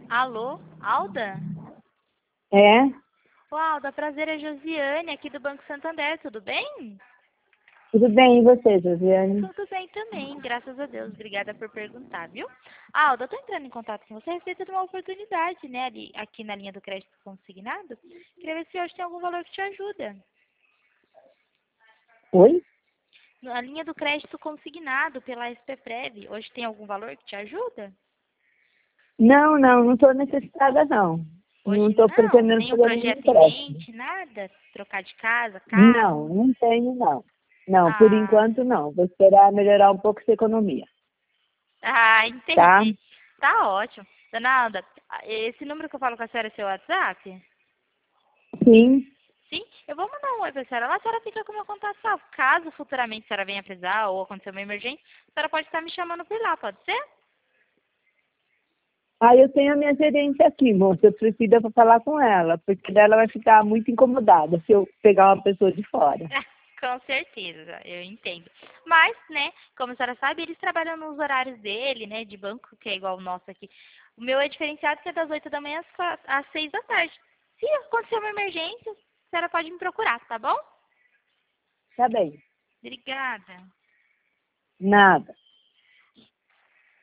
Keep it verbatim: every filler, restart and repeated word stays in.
Alô, Alda? É, Ô, Alda, prazer, é Josiane, aqui do Banco Santander, tudo bem? tudo bem, e você, Josiane? Tudo bem também, graças a Deus. Obrigada por perguntar, viu? Alda, eu tô entrando em contato com você a respeito de uma oportunidade, né, ali, aqui na linha do crédito consignado. Queria ver se hoje tem algum valor que te ajuda. Oi? Na linha do crédito consignado pela S P Prev, hoje tem algum valor que te ajuda? Não, não, não estou necessitada, não. Não Hoje estou não, pretendendo nenhum fazer nenhum projeto em empréstimo. mente, nada? Trocar de casa, Não, carro? não tenho, não. Não, por Ah, enquanto, não. Vou esperar melhorar um pouco essa economia, ah, tá? entendi. Tá ótimo. Dona Alda, esse número que eu falo com a senhora é seu WhatsApp? Sim, Sim, eu vou mandar um oi pra senhora. Lá a senhora fica com o meu contato salvo. Caso futuramente a senhora venha precisar ou acontecer uma emergência, a senhora pode estar me chamando por lá, pode ser? aí eu tenho a minha gerente aqui, moça. Eu preciso para falar com ela, porque dela vai ficar muito incomodada se eu pegar uma pessoa de fora. Com certeza, eu entendo. Mas, né, como a senhora sabe, eles trabalham nos horários dele, né, de banco, que é igual o nosso aqui. O meu é diferenciado, que é das oito da manhã às qua- às seis da tarde. Se acontecer uma emergência, a senhora pode me procurar, tá bom? Tá bem, Obrigada. nada.